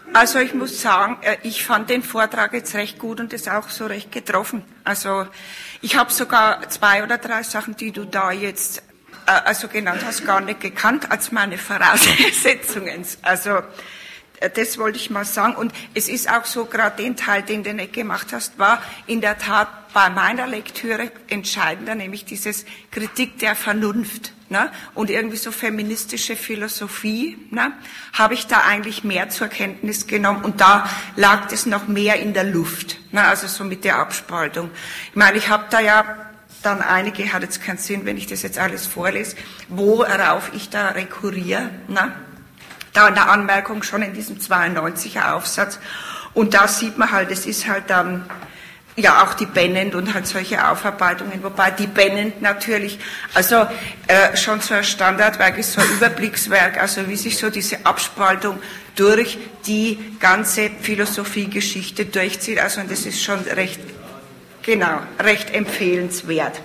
Also ich muss sagen, ich fand den Vortrag jetzt recht gut und ist auch so recht getroffen. Also ich habe sogar 2 oder 3 Sachen, die du da jetzt genannt hast, gar nicht gekannt als meine Voraussetzungen. Also das wollte ich mal sagen. Und es ist auch so, gerade den Teil, den du nicht gemacht hast, war in der Tat bei meiner Lektüre entscheidender, nämlich dieses Kritik der Vernunft. Ne? Und irgendwie so feministische Philosophie, ne? Habe ich da eigentlich mehr zur Kenntnis genommen und da lag das noch mehr in der Luft, ne? Also so mit der Abspaltung. Ich meine, ich habe da ja dann einige, hat jetzt keinen Sinn, wenn ich das jetzt alles vorlese, worauf ich da rekurriere, ne? Da in der Anmerkung schon in diesem 92er Aufsatz und da sieht man halt, es ist halt dann ja auch die Bennent und halt solche Aufarbeitungen, wobei die Bennent natürlich, also schon so ein Standardwerk ist, so ein Überblickswerk, also wie sich so diese Abspaltung durch die ganze Philosophiegeschichte durchzieht, also und das ist schon recht empfehlenswert.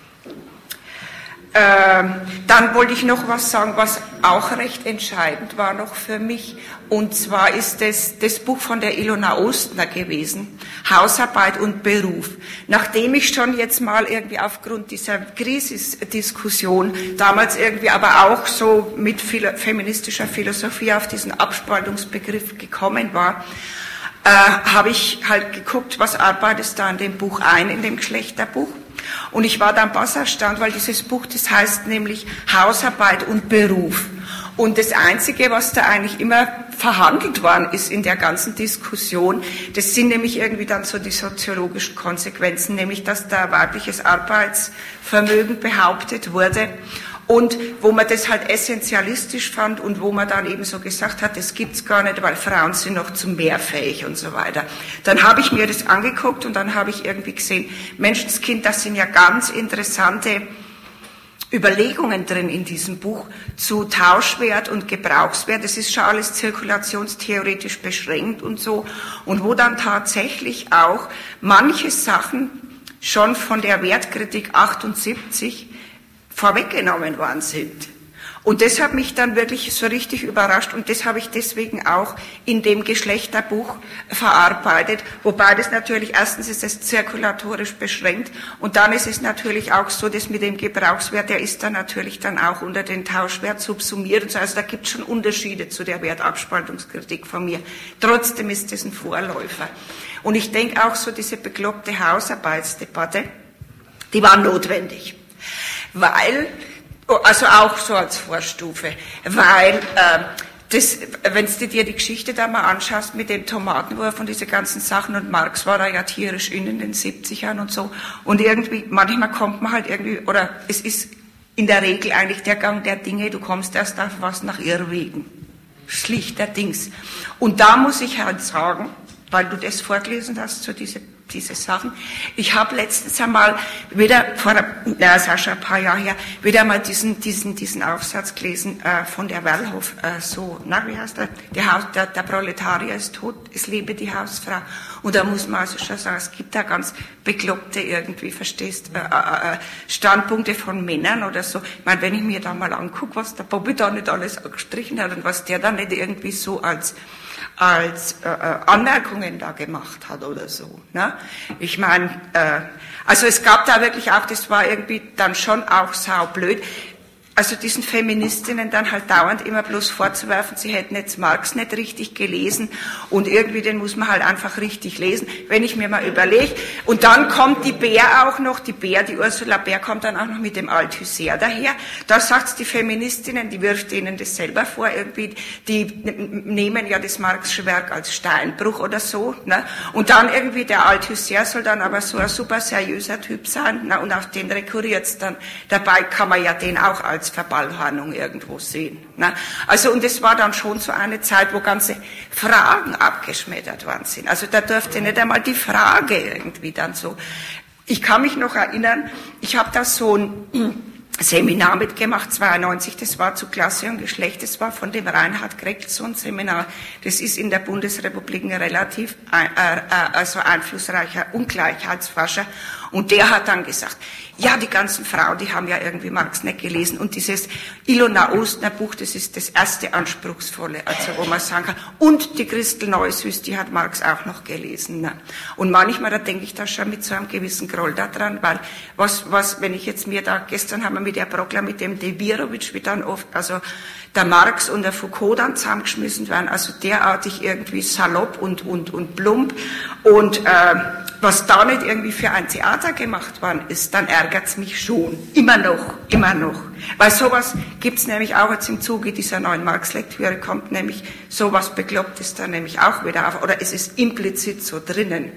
Dann wollte ich noch was sagen, was auch recht entscheidend war noch für mich, und zwar ist das Buch von der Ilona Ostner gewesen, Hausarbeit und Beruf. Nachdem ich schon jetzt mal irgendwie aufgrund dieser Krisisdiskussion damals irgendwie aber auch so mit feministischer Philosophie auf diesen Abspaltungsbegriff gekommen war, habe ich halt geguckt, was arbeitest da in dem Buch ein, in dem Geschlechterbuch. Und ich war dann bass erstaunt, weil dieses Buch, das heißt nämlich Hausarbeit und Beruf. Und das Einzige, was da eigentlich immer verhandelt worden ist in der ganzen Diskussion, das sind nämlich irgendwie dann so die soziologischen Konsequenzen, nämlich dass da weibliches Arbeitsvermögen behauptet wurde. Und wo man das halt essentialistisch fand und wo man dann eben so gesagt hat, das gibt's gar nicht, weil Frauen sind noch zu mehr fähig und so weiter. Dann habe ich mir das angeguckt und dann habe ich irgendwie gesehen, Menschenskind, das sind ja ganz interessante Überlegungen drin in diesem Buch zu Tauschwert und Gebrauchswert. Das ist schon alles zirkulationstheoretisch beschränkt und so. Und wo dann tatsächlich auch manche Sachen schon von der Wertkritik 78 vorweggenommen worden sind. Und das hat mich dann wirklich so richtig überrascht und das habe ich deswegen auch in dem Geschlechterbuch verarbeitet, wobei das natürlich, erstens ist es zirkulatorisch beschränkt und dann ist es natürlich auch so, dass mit dem Gebrauchswert, der ist dann natürlich dann auch unter den Tauschwert subsumiert und so, also da gibt es schon Unterschiede zu der Wertabspaltungskritik von mir. Trotzdem ist das ein Vorläufer. Und ich denke auch so, diese bekloppte Hausarbeitsdebatte, die war notwendig. Weil, also auch so als Vorstufe, weil wenn du dir die Geschichte da mal anschaust mit dem Tomatenwurf und diese ganzen Sachen und Marx war da ja tierisch in den 70ern und so und irgendwie, manchmal kommt man halt irgendwie, oder es ist in der Regel eigentlich der Gang der Dinge, du kommst erst auf was nach Irrwegen. Schlichterdings. Und da muss ich halt sagen, weil du das vorgelesen hast, so diese Sachen. Ich habe letztens einmal wieder, ist auch schon ein paar Jahre her, wieder mal diesen Aufsatz gelesen von der Wellhoff, wie heißt der? Der Proletarier ist tot, es lebe die Hausfrau. Und da muss man also schon sagen, es gibt da ganz bekloppte irgendwie, verstehst, Standpunkte von Männern oder so. Ich meine, wenn ich mir da mal angucke, was der Bobby da nicht alles gestrichen hat und was der da nicht irgendwie so als Anmerkungen da gemacht hat oder so. Ne? Ich meine, also es gab da wirklich auch, das war irgendwie dann schon auch saublöd, also diesen Feministinnen dann halt dauernd immer bloß vorzuwerfen, sie hätten jetzt Marx nicht richtig gelesen und irgendwie den muss man halt einfach richtig lesen, wenn ich mir mal überlege. Und dann kommt die Bär auch noch, die Ursula Bär kommt dann auch noch mit dem Althusser daher. Da sagt's die Feministinnen, die wirft denen das selber vor, irgendwie, die nehmen ja das Marxische Werk als Steinbruch oder so. Ne? Und dann irgendwie der Althusser soll dann aber so ein super seriöser Typ sein, ne? Und auf den rekurriert's dann. Dabei kann man ja den auch als Verballhornung irgendwo sehen. Ne? Also, und es war dann schon so eine Zeit, wo ganze Fragen abgeschmettert worden sind. Also da durfte nicht einmal die Frage irgendwie dann so. Ich kann mich noch erinnern, ich habe da so ein Seminar mitgemacht, 92, das war zu Klasse und Geschlecht, das war von dem Reinhard Gregson Seminar. Das ist in der Bundesrepublik ein relativ also einflussreicher Ungleichheitsforscher. Und der hat dann gesagt, ja, die ganzen Frauen, die haben ja irgendwie Marx nicht gelesen. Und dieses Ilona Ostner Buch, das ist das erste anspruchsvolle, also wo man sagen kann. Und die Christel Neusüß, die hat Marx auch noch gelesen. Ne? Und manchmal, da denke ich da schon mit so einem gewissen Groll da dran, weil wenn ich jetzt mir da, gestern haben wir mit der Prokla, mit dem Debirovic, wie dann oft, also der Marx und der Foucault dann zusammengeschmissen werden, also derartig irgendwie salopp und plump. Und was da nicht irgendwie für ein Theater gemacht worden ist, dann ärgert's mich schon. Immer noch. Weil sowas gibt's nämlich auch jetzt im Zuge dieser neuen Marx-Lektüre, kommt nämlich sowas Beklopptes da nämlich auch wieder auf, oder es ist implizit so drinnen.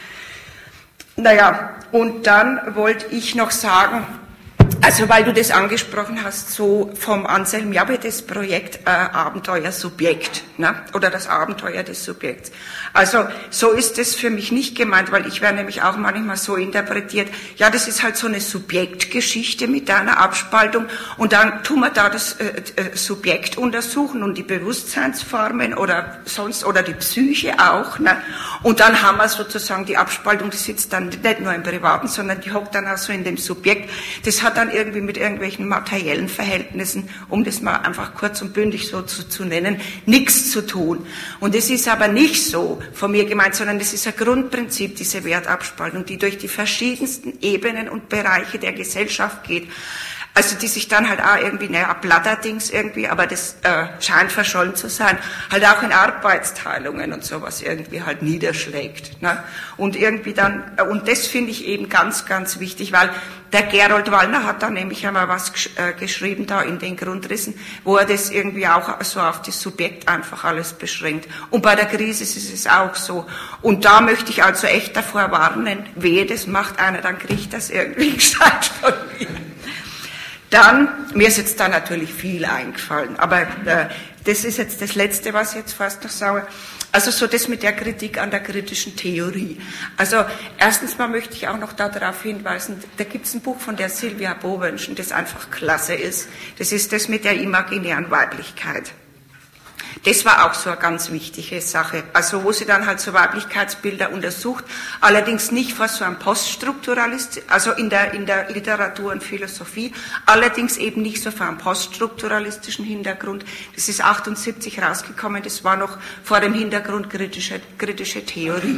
Naja, und dann wollte ich noch sagen, also weil du das angesprochen hast, so vom Anselm Jabbe das Projekt Abenteuer Subjekt, ne? Oder das Abenteuer des Subjekts. Also so ist es für mich nicht gemeint, weil ich werde nämlich auch manchmal so interpretiert, ja, das ist halt so eine Subjektgeschichte mit einer Abspaltung und dann tun wir da das Subjekt untersuchen und die Bewusstseinsformen oder sonst, oder die Psyche auch, ne? Und dann haben wir sozusagen die Abspaltung, die sitzt dann nicht nur im Privaten, sondern die hockt dann auch so in dem Subjekt. Das hat dann irgendwie mit irgendwelchen materiellen Verhältnissen, um das mal einfach kurz und bündig so zu nennen, nichts zu tun. Und es ist aber nicht so von mir gemeint, sondern das ist ein Grundprinzip, diese Wertabspaltung, die durch die verschiedensten Ebenen und Bereiche der Gesellschaft geht. Also die sich dann halt auch irgendwie, naja, Blatterdings irgendwie, aber das scheint verschollen zu sein, halt auch in Arbeitsteilungen und sowas irgendwie halt niederschlägt. Ne? Und irgendwie dann, und das finde ich eben ganz, ganz wichtig, weil der Gerold Wallner hat da nämlich einmal was geschrieben da in den Grundrissen, wo er das irgendwie auch so auf das Subjekt einfach alles beschränkt. Und bei der Krise ist es auch so. Und da möchte ich also echt davor warnen, wehe, das macht einer, dann kriegt das irgendwie gescheit von mir. Dann, mir ist jetzt da natürlich viel eingefallen, aber das ist jetzt das Letzte, was ich jetzt fast noch sage. Also so das mit der Kritik an der kritischen Theorie. Also erstens mal möchte ich auch noch darauf hinweisen, da gibt es ein Buch von der Silvia Bowenschen, das einfach klasse ist. Das ist das mit der imaginären Weiblichkeit. Das war auch so eine ganz wichtige Sache. Also wo sie dann halt so Weiblichkeitsbilder untersucht, allerdings nicht vor so einem Poststrukturalist, also in der Literatur und Philosophie, allerdings eben nicht so vor einem poststrukturalistischen Hintergrund. Das ist 78 rausgekommen, das war noch vor dem Hintergrund kritische Theorie.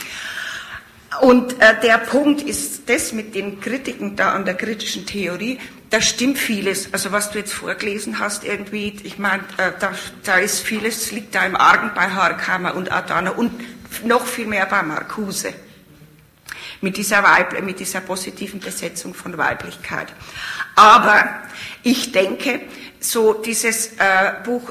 Und der Punkt ist das mit den Kritiken da an der kritischen Theorie, da stimmt vieles, also was du jetzt vorgelesen hast irgendwie, ich meine, da ist vieles, liegt da im Argen bei Horkheimer und Adorno und noch viel mehr bei Marcuse. Mit dieser positiven Besetzung von Weiblichkeit. Aber ich denke, so dieses Buch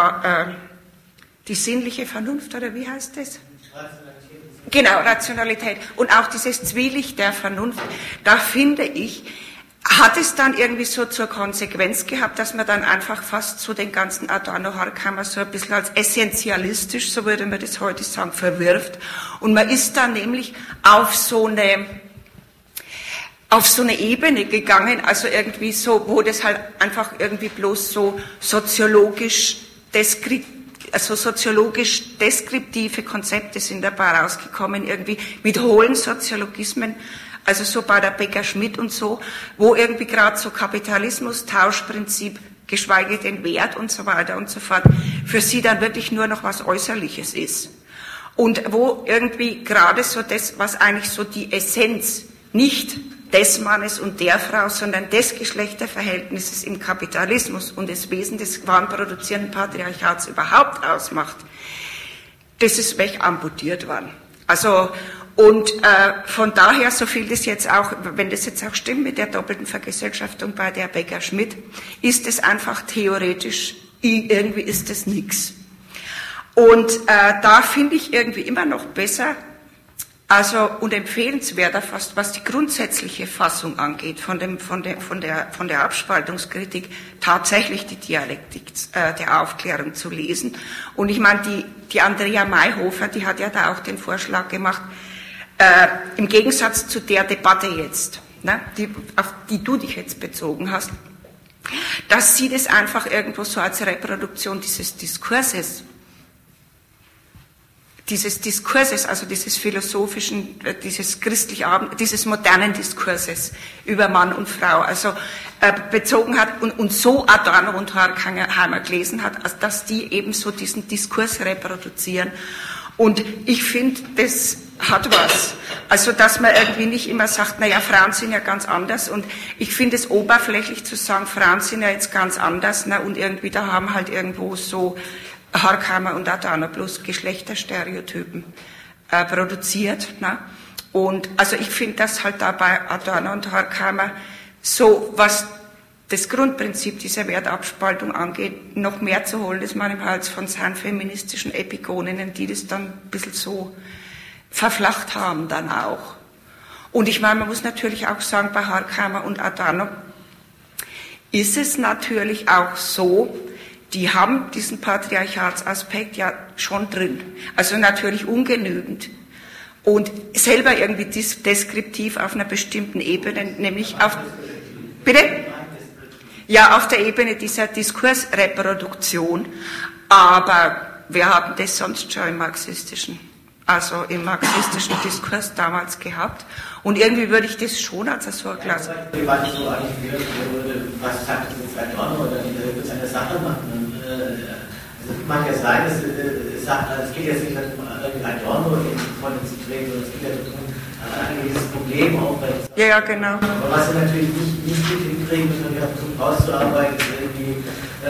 die sinnliche Vernunft, oder wie heißt das? Genau, Rationalität. Und auch dieses Zwielicht der Vernunft, da finde ich, hat es dann irgendwie so zur Konsequenz gehabt, dass man dann einfach fast so den ganzen Adorno-Horkheimer so ein bisschen als essentialistisch, so würde man das heute sagen, verwirft. Und man ist dann nämlich auf so eine Ebene gegangen, also irgendwie so, wo das halt einfach irgendwie bloß so soziologisch deskriptive Konzepte sind dabei rausgekommen, irgendwie mit hohlen Soziologismen, also so bei der Becker-Schmidt und so, wo irgendwie gerade so Kapitalismus, Tauschprinzip, geschweige denn Wert und so weiter und so fort, für sie dann wirklich nur noch was Äußerliches ist. Und wo irgendwie gerade so das, was eigentlich so die Essenz nicht des Mannes und der Frau, sondern des Geschlechterverhältnisses im Kapitalismus und das Wesen des warenproduzierenden Patriarchats überhaupt ausmacht, das ist wegamputiert worden. Also, und von daher, so viel das jetzt auch, wenn das jetzt auch stimmt mit der doppelten Vergesellschaftung bei der Becker-Schmidt, ist es einfach theoretisch, irgendwie ist es nix. Und da finde ich irgendwie immer noch besser, also und empfehlenswerter fast, was die grundsätzliche Fassung angeht, von der Abspaltungskritik, tatsächlich die Dialektik der Aufklärung zu lesen. Und ich meine, die Andrea Mayhofer, die hat ja da auch den Vorschlag gemacht, im Gegensatz zu der Debatte jetzt, ne, auf die du dich jetzt bezogen hast, dass sie das einfach irgendwo so als Reproduktion dieses Diskurses, also dieses philosophischen, dieses dieses modernen Diskurses über Mann und Frau, also bezogen hat und so Adorno und Horkheimer gelesen hat, als dass die eben so diesen Diskurs reproduzieren. Und ich finde, das hat was. Also, dass man irgendwie nicht immer sagt, naja, Frauen sind ja ganz anders. Und ich finde es oberflächlich zu sagen, Frauen sind ja jetzt ganz anders. Ne? Und irgendwie, da haben halt irgendwo so Horkheimer und Adorno bloß Geschlechterstereotypen produziert. Ne? Und also ich finde, dass halt da bei Adorno und Horkheimer so, was das Grundprinzip dieser Wertabspaltung angeht, noch mehr zu holen ist man im Hals von seinen feministischen Epigoninnen, die das dann ein bisschen so verflacht haben dann auch. Und ich meine, man muss natürlich auch sagen, bei Horkheimer und Adorno ist es natürlich auch so, die haben diesen Patriarchatsaspekt ja schon drin. Also natürlich ungenügend. Und selber irgendwie deskriptiv auf einer bestimmten Ebene, nämlich auf... Bitte? Ja, auf der Ebene dieser Diskursreproduktion. Aber wir haben das sonst schon im marxistischen Diskurs damals gehabt. Und irgendwie würde ich das schon als so eine Klasse. Was sagt jetzt Adorno oder wird es eine Sache machen? Also mag ja sein, es geht jetzt nicht darum, Adorno in die Rolle zu treten, sondern es geht ja darum, ein gewisses Problem auch bei. Ja, genau. Aber was wir natürlich nicht hinkriegen müssen, wir versuchen rauszuarbeiten, ist irgendwie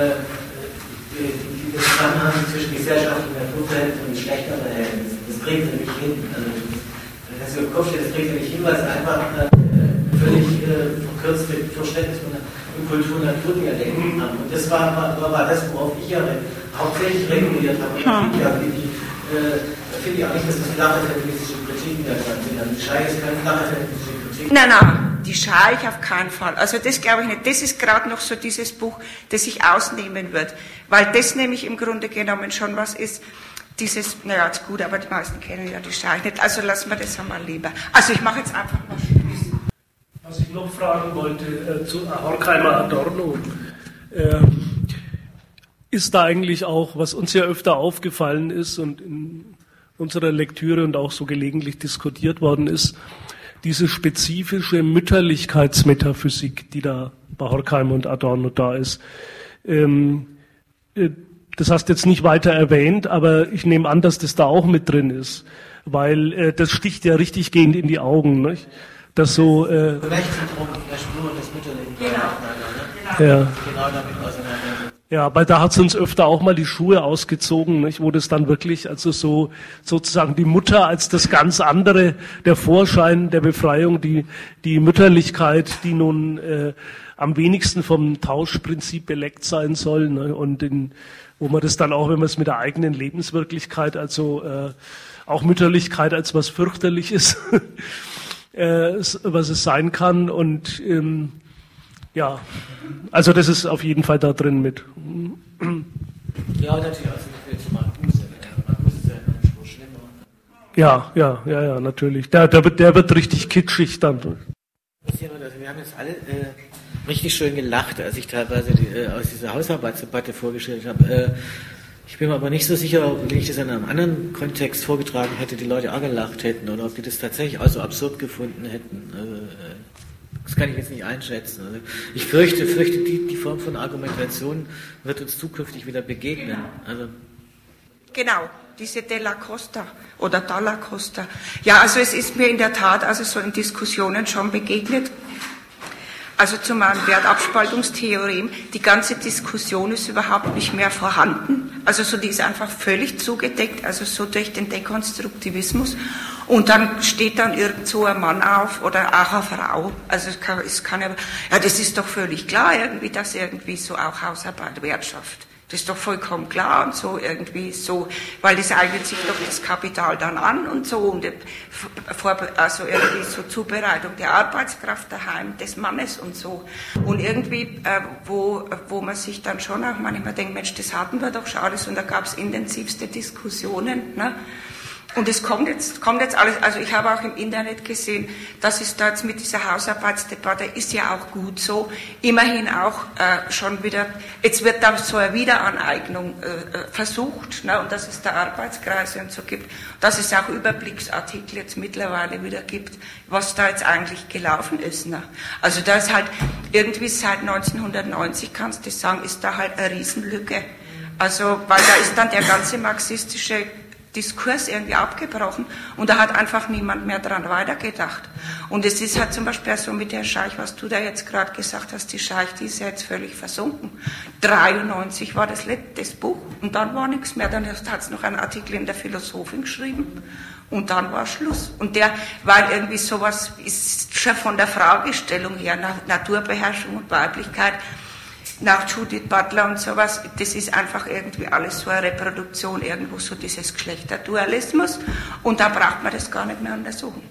die Zusammenhang zwischen Gesellschaft und Naturverhältnissen und Geschlechterverhältnissen. Das bringt ja nicht hin. Also, das im Kopf steht, das bringt ja nicht hin, weil es einfach völlig verkürzte Verständnis von Kultur und Naturdinger denken haben. Und das war das, worauf ich ja hauptsächlich reguliert habe. Finde ich auch nicht, dass das flache feministische Kritiken da dran sind. Also die Schei ist keine flache feministische Kritik. Nein, die schaue ich auf keinen Fall. Also das glaube ich nicht. Das ist gerade noch so dieses Buch, das ich ausnehmen wird. Weil das nämlich im Grunde genommen schon was ist, naja, ist gut, aber die meisten kennen ja die Schei nicht. Also lassen wir das einmal lieber. Also ich mache jetzt einfach mal Schluss. Was ich noch fragen wollte zu Horkheimer Adorno, ist da eigentlich auch, was uns ja öfter aufgefallen ist und in unserer Lektüre und auch so gelegentlich diskutiert worden ist, diese spezifische Mütterlichkeitsmetaphysik, die da bei Horkheimer und Adorno da ist. Das hast du jetzt nicht weiter erwähnt, aber ich nehme an, dass das da auch mit drin ist, weil das sticht ja richtig gehend in die Augen, nicht? Dass so Rechtszentrum der Spur des Mütterlichen. Genau. Ja. Genau damit auseinandersetzt. Ja, weil da hat es uns öfter auch mal die Schuhe ausgezogen, nicht? Wo das dann wirklich, also so sozusagen die Mutter als das ganz andere, der Vorschein der Befreiung, die Mütterlichkeit, die nun am wenigsten vom Tauschprinzip beleckt sein soll, ne? Und wo man das dann auch, wenn man es mit der eigenen Lebenswirklichkeit, also auch Mütterlichkeit als was fürchterliches was es sein kann und ja, also das ist auf jeden Fall da drin mit. Ja, natürlich, also jetzt mal Buße, man muss es ja noch schlimmer. Ja, natürlich. Der wird richtig kitschig dann. Also wir haben jetzt alle richtig schön gelacht, als ich teilweise aus dieser Hausarbeitsdebatte vorgestellt habe. Ich bin mir aber nicht so sicher, wenn ich das in einem anderen Kontext vorgetragen hätte, die Leute auch gelacht hätten oder ob die das tatsächlich auch so absurd gefunden hätten. Das kann ich jetzt nicht einschätzen. Also ich fürchte, die Form von Argumentation wird uns zukünftig wieder begegnen. Also Genau, diese Della Costa oder Dalla Costa. Ja, also es ist mir in der Tat also so in Diskussionen schon begegnet. Also zu meinem Wertabspaltungstheorem, die ganze Diskussion ist überhaupt nicht mehr vorhanden. Also so, die ist einfach völlig zugedeckt, also so durch den Dekonstruktivismus. Und dann steht dann irgend so ein Mann auf oder auch eine Frau. Also es kann ja, das ist doch völlig klar irgendwie, dass irgendwie so auch Hausarbeit Wert schafft. Das ist doch vollkommen klar und so irgendwie so, weil das eignet sich doch das Kapital dann an und so und also irgendwie so Zubereitung der Arbeitskraft daheim des Mannes und so. Und irgendwie, wo man sich dann schon auch manchmal denkt, Mensch, das hatten wir doch schon alles und da gab es intensivste Diskussionen, ne? Und es kommt jetzt alles, also ich habe auch im Internet gesehen, dass es da jetzt mit dieser Hausarbeitsdebatte ist ja auch gut so, immerhin auch schon wieder, jetzt wird da so eine Wiederaneignung versucht, ne, und dass es da Arbeitskreise und so gibt, dass es auch Überblicksartikel jetzt mittlerweile wieder gibt, was da jetzt eigentlich gelaufen ist. Ne. Also da ist halt irgendwie seit 1990, kannst du sagen, ist da halt eine Riesenlücke. Also, weil da ist dann der ganze marxistische Diskurs irgendwie abgebrochen und da hat einfach niemand mehr dran weitergedacht. Und es ist halt zum Beispiel so mit der Scheich, was du da jetzt gerade gesagt hast, die Scheich, die ist ja jetzt völlig versunken. 93 war das Buch und dann war nichts mehr. Dann hat es noch einen Artikel in der Philosophin geschrieben und dann war Schluss. Und weil irgendwie sowas ist schon von der Fragestellung her, Naturbeherrschung und Weiblichkeit, nach Judith Butler und sowas, das ist einfach irgendwie alles so eine Reproduktion, irgendwo so dieses Geschlechterdualismus und da braucht man das gar nicht mehr untersuchen.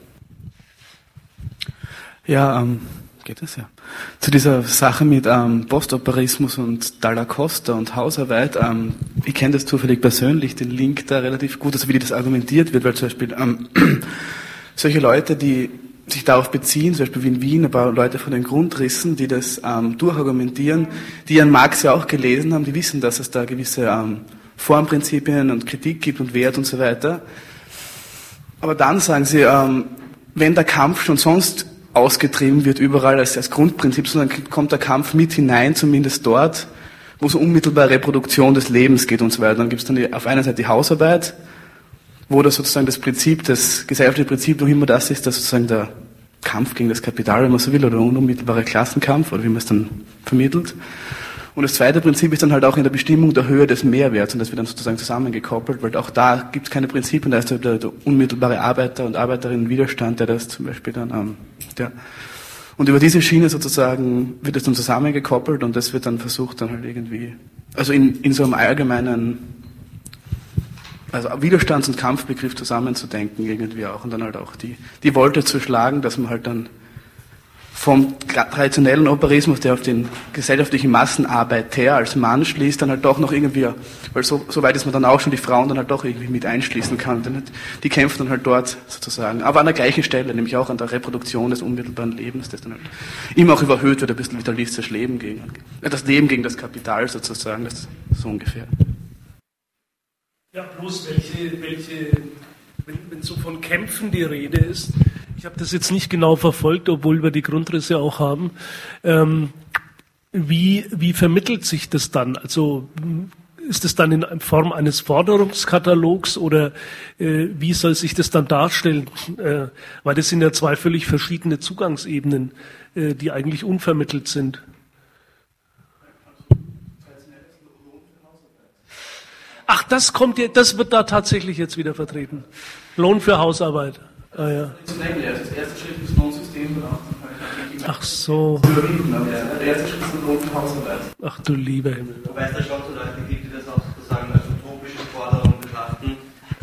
Ja, geht das ja. Zu dieser Sache mit Postoperismus und Dalla Costa und Hausarbeit, ich kenne das zufällig persönlich, den Link da relativ gut, also wie das argumentiert wird, weil zum Beispiel solche Leute, die sich darauf beziehen, zum Beispiel wie in Wien, ein paar Leute von den Grundrissen, die das durchargumentieren, die Jan Marx ja auch gelesen haben, die wissen, dass es da gewisse Formprinzipien und Kritik gibt und Wert und so weiter. Aber dann sagen sie, wenn der Kampf schon sonst ausgetrieben wird, überall als Grundprinzip, so dann kommt der Kampf mit hinein, zumindest dort, wo es um unmittelbare Reproduktion des Lebens geht und so weiter. Dann gibt es dann auf einer Seite die Hausarbeit, wo das sozusagen das Prinzip, das gesellschaftliche Prinzip noch immer das ist, dass sozusagen der Kampf gegen das Kapital, wenn man so will, oder unmittelbare Klassenkampf, oder wie man es dann vermittelt. Und das zweite Prinzip ist dann halt auch in der Bestimmung der Höhe des Mehrwerts, und das wird dann sozusagen zusammengekoppelt, weil auch da gibt es keine Prinzipien, da ist der unmittelbare Arbeiter- und Arbeiterinnenwiderstand, der das zum Beispiel dann, und über diese Schiene sozusagen wird es dann zusammengekoppelt und das wird dann versucht dann halt irgendwie, also in so einem allgemeinen, also Widerstands- und Kampfbegriff zusammenzudenken irgendwie auch und dann halt auch die Wolte zu schlagen, dass man halt dann vom traditionellen Operismus, der auf den gesellschaftlichen Massenarbeiter als Mann schließt, dann halt doch noch irgendwie, weil so weit ist man dann auch schon, die Frauen dann halt doch irgendwie mit einschließen kann. Die kämpfen dann halt dort sozusagen, aber an der gleichen Stelle, nämlich auch an der Reproduktion des unmittelbaren Lebens, das dann halt immer auch überhöht wird, ein bisschen vitalistisch Leben das Leben gegen das Kapital sozusagen, das ist so ungefähr. Ja, bloß wenn so von Kämpfen die Rede ist, ich habe das jetzt nicht genau verfolgt, obwohl wir die Grundrisse auch haben, wie vermittelt sich das dann? Also ist es dann in Form eines Forderungskatalogs oder wie soll sich das dann darstellen? Weil das sind ja zwei völlig verschiedene Zugangsebenen, die eigentlich unvermittelt sind. Ach, das wird da tatsächlich jetzt wieder vertreten. Lohn für Hausarbeit. Ah, ja. Das erste Schritt ist Lohnsystem. Ach so. Der erste Schritt ist Lohn für Hausarbeit. Ach du lieber Himmel. Wobei es da schon so Leute gibt, die das auch sozusagen als utopische Forderung betrachten.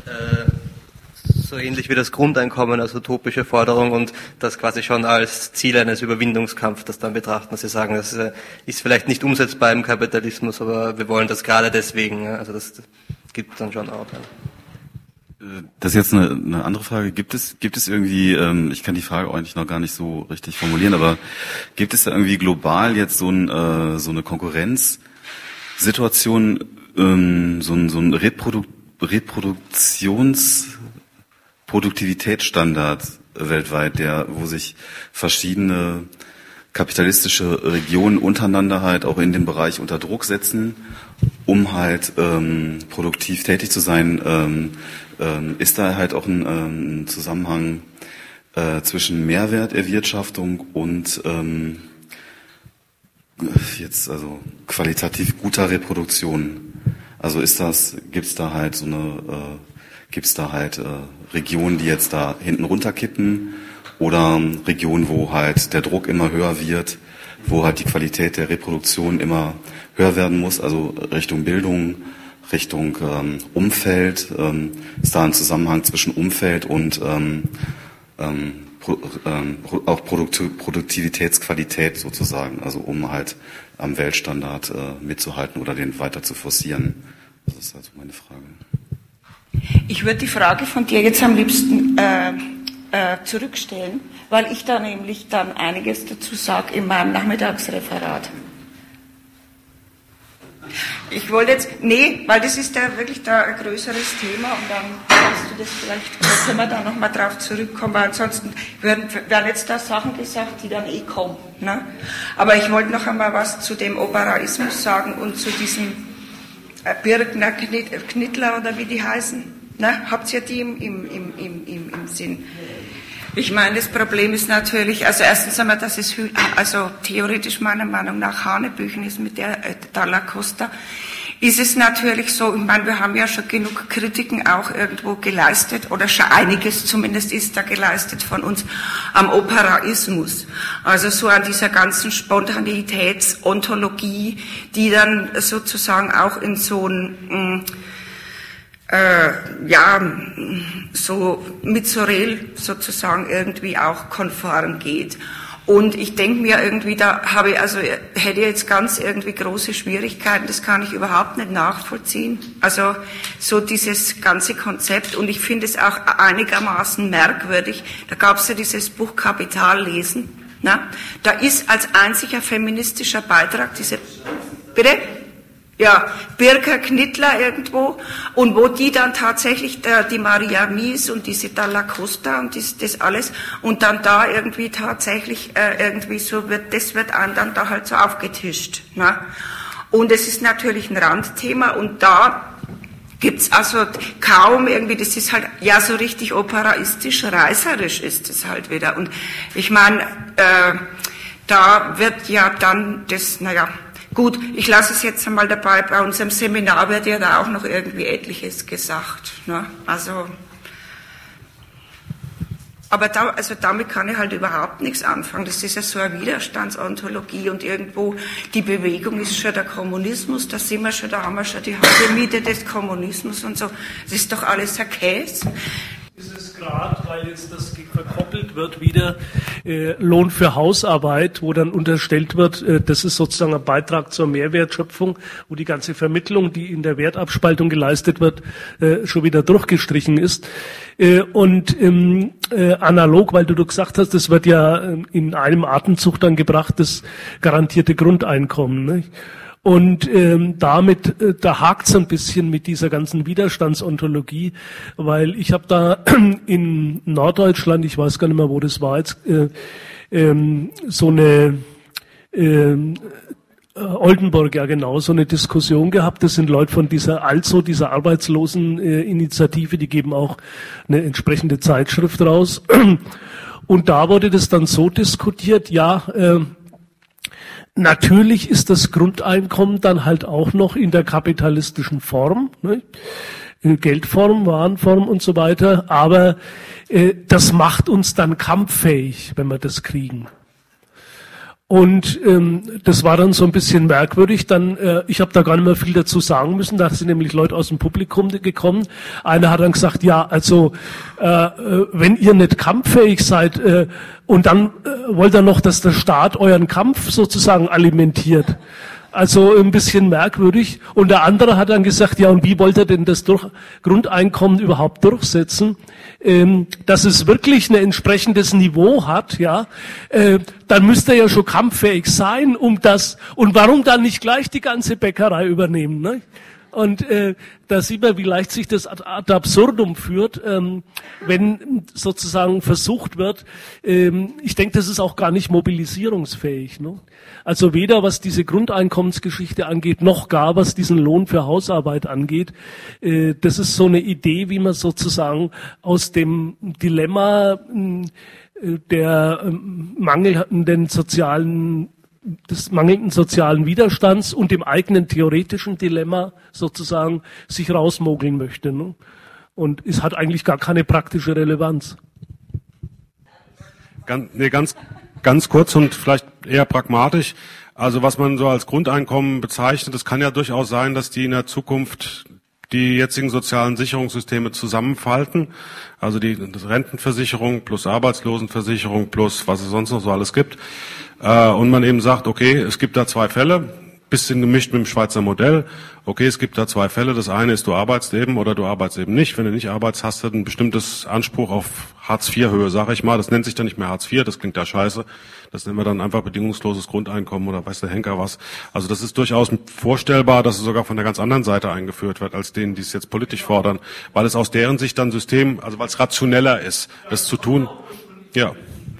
So ähnlich wie das Grundeinkommen als utopische Forderung und das quasi schon als Ziel eines Überwindungskampfs das dann betrachten, dass sie sagen, das ist vielleicht nicht umsetzbar im Kapitalismus, aber wir wollen das gerade deswegen. Also das gibt es dann schon auch. Ja. Das ist jetzt eine andere Frage. Gibt es irgendwie, ich kann die Frage eigentlich noch gar nicht so richtig formulieren, aber gibt es da irgendwie global jetzt so eine Konkurrenzsituation, so ein Produktivitätsstandard weltweit, wo sich verschiedene kapitalistische Regionen untereinander halt auch in dem Bereich unter Druck setzen, um halt produktiv tätig zu sein, ist da halt auch ein Zusammenhang zwischen Mehrwerterwirtschaftung und jetzt also qualitativ guter Reproduktion. Also gibt's da halt Regionen, die jetzt da hinten runterkippen oder Regionen, wo halt der Druck immer höher wird, wo halt die Qualität der Reproduktion immer höher werden muss, also Richtung Bildung, Richtung Umfeld, ist da ein Zusammenhang zwischen Umfeld und auch Produktivitätsqualität sozusagen, also um halt am Weltstandard mitzuhalten oder den weiter zu forcieren. Das ist also meine Frage. Ich würde die Frage von dir jetzt am liebsten zurückstellen, weil ich da nämlich dann einiges dazu sage in meinem Nachmittagsreferat. Ich wollte jetzt, weil das ist ja wirklich da ein größeres Thema und dann kannst du das vielleicht, da können wir da nochmal drauf zurückkommen, weil ansonsten werden jetzt da Sachen gesagt, die dann kommen. Ne? Aber ich wollte noch einmal was zu dem Operaismus sagen und zu diesem Birgner Knittler oder wie die heißen. Ne? Habt ihr die im Sinn? Ich meine, das Problem ist natürlich, also erstens einmal, dass es also theoretisch meiner Meinung nach Hanebüchen ist mit der Dalla Costa, ist es natürlich so, ich meine, wir haben ja schon genug Kritiken auch irgendwo geleistet, oder schon einiges zumindest ist da geleistet von uns am Operaismus. Also so an dieser ganzen Spontanitätsontologie, die dann sozusagen auch in so ein so mit Sorel sozusagen irgendwie auch konform geht. Und ich denke mir irgendwie, hätte jetzt ganz irgendwie große Schwierigkeiten, das kann ich überhaupt nicht nachvollziehen. Also so dieses ganze Konzept, und ich finde es auch einigermaßen merkwürdig. Da gab es ja dieses Buch Kapital lesen. Ne? Da ist als einziger feministischer Beitrag bitte? Ja, Birger Knittler irgendwo, und wo die dann tatsächlich die Maria Mies und diese Dalla Costa und das alles, und dann da irgendwie tatsächlich irgendwie so wird einem dann da halt so aufgetischt. Ne? Und es ist natürlich ein Randthema, und da gibt's also kaum irgendwie, das ist halt ja so richtig operaistisch, reißerisch ist es halt wieder. Und ich meine, da wird ja dann das, gut, ich lasse es jetzt einmal dabei, bei unserem Seminar wird ja da auch noch irgendwie etliches gesagt. Ne? Aber damit kann ich halt überhaupt nichts anfangen. Das ist ja so eine Widerstandsontologie, und irgendwo die Bewegung ist schon der Kommunismus, da haben wir schon die halbe Miete des Kommunismus und so. Das ist doch alles ein Käse. Ist es gerade, weil jetzt das verkoppelt wird wieder, Lohn für Hausarbeit, wo dann unterstellt wird, das ist sozusagen ein Beitrag zur Mehrwertschöpfung, wo die ganze Vermittlung, die in der Wertabspaltung geleistet wird, schon wieder durchgestrichen ist. Und analog, weil du gesagt hast, das wird ja in einem Atemzug dann gebracht, das garantierte Grundeinkommen. Nicht? Und damit, da hakt's ein bisschen mit dieser ganzen Widerstandsontologie, weil ich habe da in Norddeutschland, ich weiß gar nicht mehr, wo das war jetzt, so eine Oldenburg, ja genau, so eine Diskussion gehabt. Das sind Leute von dieser dieser Arbeitsloseninitiative, die geben auch eine entsprechende Zeitschrift raus. Und da wurde das dann so diskutiert, natürlich ist das Grundeinkommen dann halt auch noch in der kapitalistischen Form, ne? Geldform, Warenform und so weiter, aber das macht uns dann kampffähig, wenn wir das kriegen. Und das war dann so ein bisschen merkwürdig. Dann, ich habe da gar nicht mehr viel dazu sagen müssen. Da sind nämlich Leute aus dem Publikum gekommen. Einer hat dann gesagt, wenn ihr nicht kampffähig seid, und dann wollt ihr noch, dass der Staat euren Kampf sozusagen alimentiert. Also ein bisschen merkwürdig. Und der andere hat dann gesagt, und wie wollt ihr denn das Grundeinkommen überhaupt durchsetzen? Dass es wirklich ein entsprechendes Niveau hat, dann müsst ihr ja schon kampffähig sein, um das, und warum dann nicht gleich die ganze Bäckerei übernehmen, ne? Und da sieht man, wie leicht sich das ad absurdum führt, wenn sozusagen versucht wird, ich denke, das ist auch gar nicht mobilisierungsfähig, ne? Also weder was diese Grundeinkommensgeschichte angeht, noch gar was diesen Lohn für Hausarbeit angeht. Das ist so eine Idee, wie man sozusagen aus dem Dilemma des mangelnden sozialen Widerstands und dem eigenen theoretischen Dilemma sozusagen sich rausmogeln möchte. Ne? Und es hat eigentlich gar keine praktische Relevanz. Ganz kurz und vielleicht eher pragmatisch. Also was man so als Grundeinkommen bezeichnet, es kann ja durchaus sein, dass die in der Zukunft die jetzigen sozialen Sicherungssysteme zusammenfalten. Also die Rentenversicherung plus Arbeitslosenversicherung plus was es sonst noch so alles gibt. Und man eben sagt, okay, es gibt da zwei Fälle. bisschen gemischt mit dem Schweizer Modell. Okay, es gibt da zwei Fälle. Das eine ist, du arbeitest eben oder du arbeitest eben nicht. Wenn du nicht arbeitest, hast du ein bestimmtes Anspruch auf Hartz-IV-Höhe, sage ich mal. Das nennt sich dann nicht mehr Hartz IV, das klingt ja scheiße. Das nennen wir dann einfach bedingungsloses Grundeinkommen oder weiß der Henker was. Also das ist durchaus vorstellbar, dass es sogar von der ganz anderen Seite eingeführt wird, als denen, die es jetzt politisch fordern, weil es aus deren Sicht dann weil es rationeller ist, das zu tun. Ja.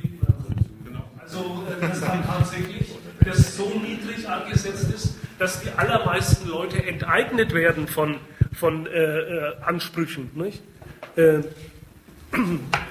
Also, dass dann tatsächlich das so niedrig angesetzt ist, dass die allermeisten Leute enteignet werden von Ansprüchen. Nicht?